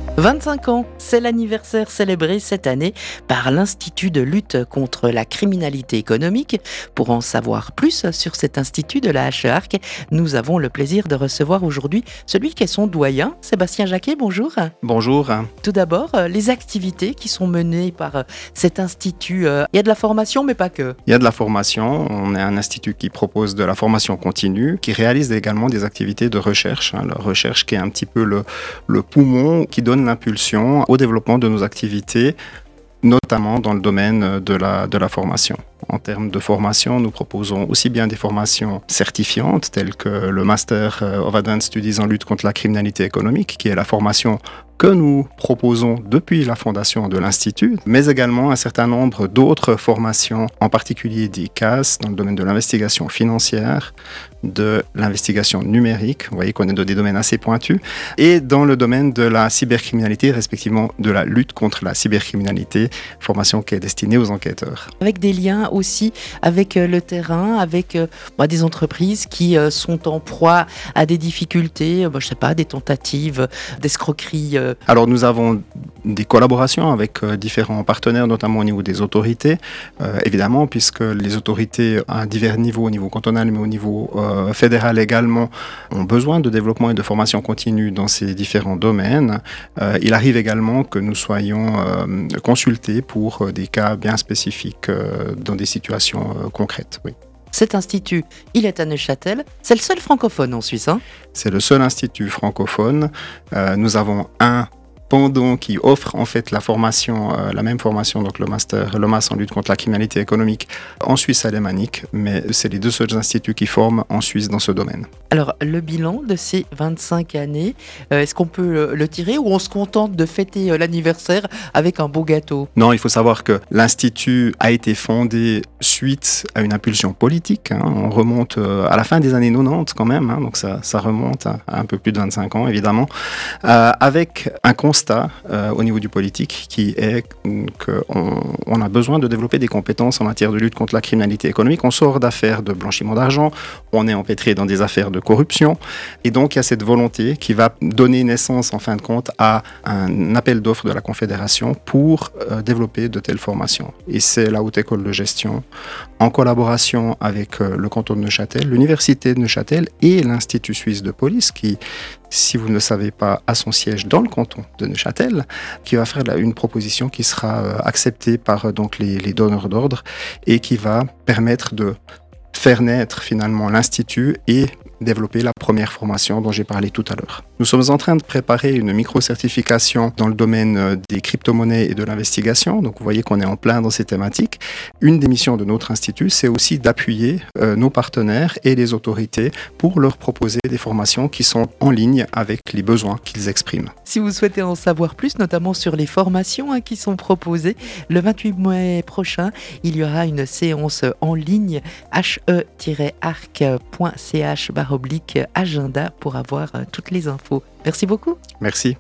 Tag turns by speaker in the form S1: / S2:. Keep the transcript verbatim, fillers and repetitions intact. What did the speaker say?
S1: vingt-cinq ans, c'est l'anniversaire célébré cette année par l'Institut de lutte contre la criminalité économique. Pour en savoir plus sur cet institut de la Hache Arc, nous avons le plaisir de recevoir aujourd'hui celui qui est son doyen, Sébastien Jacquet. Bonjour.
S2: Bonjour.
S1: Tout d'abord, les activités qui sont menées par cet institut. Il y a de la formation, mais pas que.
S2: Il y a de la formation. On est un institut qui propose de la formation continue, qui réalise également des activités de recherche. Hein, la recherche qui est un petit peu le, le poumon qui donne l'impulsion au développement de nos activités, notamment dans le domaine de la, de la formation. En termes de formation, nous proposons aussi bien des formations certifiantes, telles que le Master of Advanced Studies en lutte contre la criminalité économique, qui est la formation que nous proposons depuis la fondation de l'Institut, mais également un certain nombre d'autres formations, en particulier des C A S dans le domaine de l'investigation financière, de l'investigation numérique, vous voyez qu'on est dans des domaines assez pointus, et dans le domaine de la cybercriminalité, respectivement de la lutte contre la cybercriminalité, formation qui est destinée aux enquêteurs.
S1: Avec des liens aussi avec le terrain, avec euh, bah, des entreprises qui euh, sont en proie à des difficultés, bah, je sais pas, des tentatives d'escroquerie. Euh.
S2: Alors nous avons des collaborations avec euh, différents partenaires, notamment au niveau des autorités, euh, évidemment, puisque les autorités à divers niveaux, au niveau cantonal, mais au niveau euh, fédéral également, ont besoin de développement et de formation continue dans ces différents domaines. Euh, il arrive également que nous soyons euh, consultés pour euh, des cas bien spécifiques euh, dans des situations euh, concrètes. Oui.
S1: Cet institut, il est à Neuchâtel. C'est le seul francophone en Suisse, hein ?
S2: C'est le seul institut francophone. Euh, nous avons un pendant qui offre en fait la formation, euh, la même formation, donc le master, le master en lutte contre la criminalité économique en Suisse alémanique, mais c'est les deux seuls instituts qui forment en Suisse dans ce domaine.
S1: Alors, le bilan de ces vingt-cinq années, euh, est-ce qu'on peut le, le tirer ou on se contente de fêter euh, l'anniversaire avec un beau gâteau ?
S2: Non, il faut savoir que l'Institut a été fondé suite à une impulsion politique. Hein. On remonte euh, à la fin des années quatre-vingt-dix quand même, hein, donc ça, ça remonte à, à un peu plus de vingt-cinq ans évidemment, euh, avec un constat Euh, au niveau du politique qui est qu'on on a besoin de développer des compétences en matière de lutte contre la criminalité économique. On sort d'affaires de blanchiment d'argent, on est empêtré dans des affaires de corruption et donc il y a cette volonté qui va donner naissance en fin de compte à un appel d'offres de la Confédération pour euh, développer de telles formations. Et c'est la Haute École de Gestion en collaboration avec euh, le canton de Neuchâtel, l'Université de Neuchâtel et l'Institut Suisse de Police qui, si vous ne le savez pas, a son siège dans le canton de Neuchâtel, qui va faire une proposition qui sera euh, acceptée par euh, donc les, les donneurs d'ordre et qui va permettre de faire naître finalement l'Institut et développer la première formation dont j'ai parlé tout à l'heure. Nous sommes en train de préparer une micro-certification dans le domaine des crypto-monnaies et de l'investigation. Donc vous voyez qu'on est en plein dans ces thématiques. Une des missions de notre institut, c'est aussi d'appuyer euh, nos partenaires et les autorités pour leur proposer des formations qui sont en ligne avec les besoins qu'ils expriment.
S1: Si vous souhaitez en savoir plus, notamment sur les formations hein, qui sont proposées, le vingt-huit mai prochain, il y aura une séance en ligne h e tiret arc point c h barre oblique agenda pour avoir euh, toutes les infos. Merci beaucoup.
S2: Merci.